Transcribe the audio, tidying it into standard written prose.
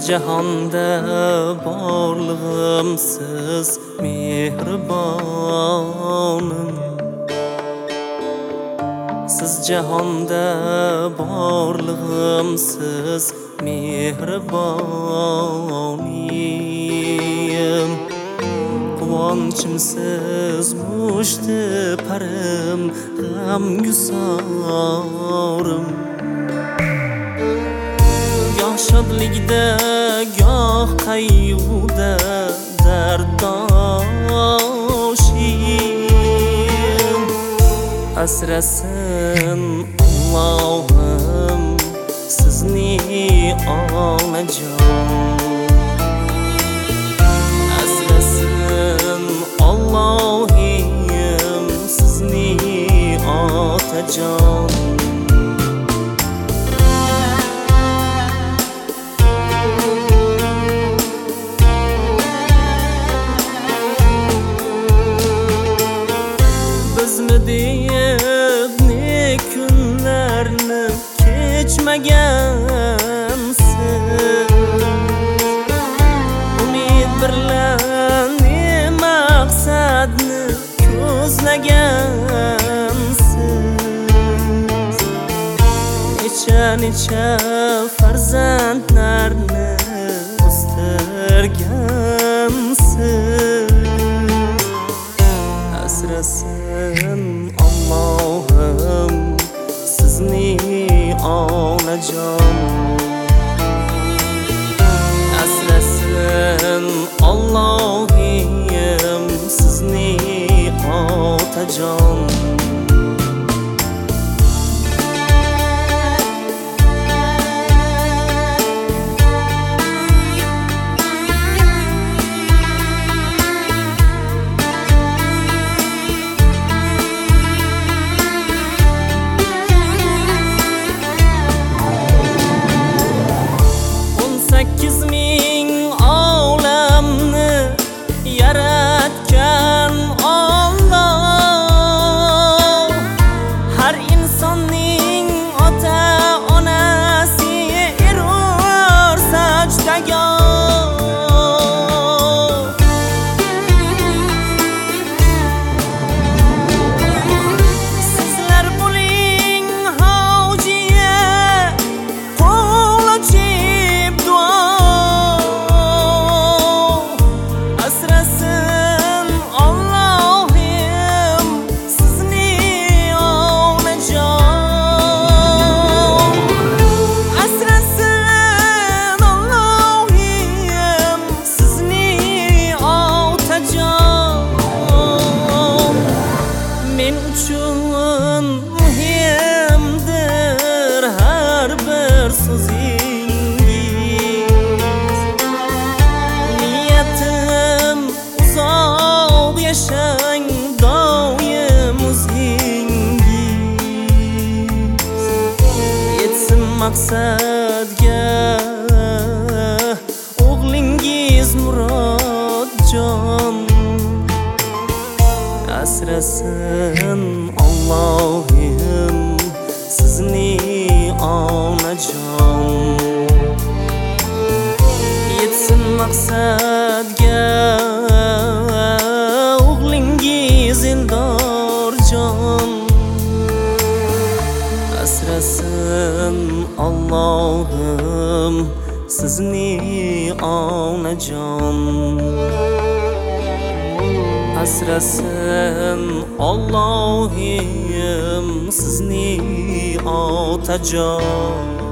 jahonda borlig'im siz mehribonim. Siz jahonda borlig'im siz mehribonim. Quvonchimsiz mushti parim, g'amgusorim. Goh shodlikda, goh qayg'uda dardoshim. Asrasin Allohim sizni onajon. Asrasin Allohim sizni otajon. Bizmi deyib ne kunlarni kechmagansiz. Umid bilan ne maqsadni ko'zlagansiz. Necha farzandlarni o'stirgansiz. Asrasin Allohim sizni onajon. Asrasin Allohim sizni otajon. Yaratgan Alloh har insonning ota onasiga erur sajdaga. Sizlar bo'ling hojiya qo'l ochib duo. Asrasin Allohim sizni onajon. Asrasin Allohim sizni otajon. Men uchun muhimdir har bir so'zingiz. Niyatim uzoq yashang doim o'zingiz. Yetsin maqsadga o'g'lingiz Murodjon. Asrasin Allohim sizni onajon. Yetsin maqsadga o'g'lingiz Eldorjon. Asrasin Allohim sizni onajon. Asrasin Allohim sizni otajon.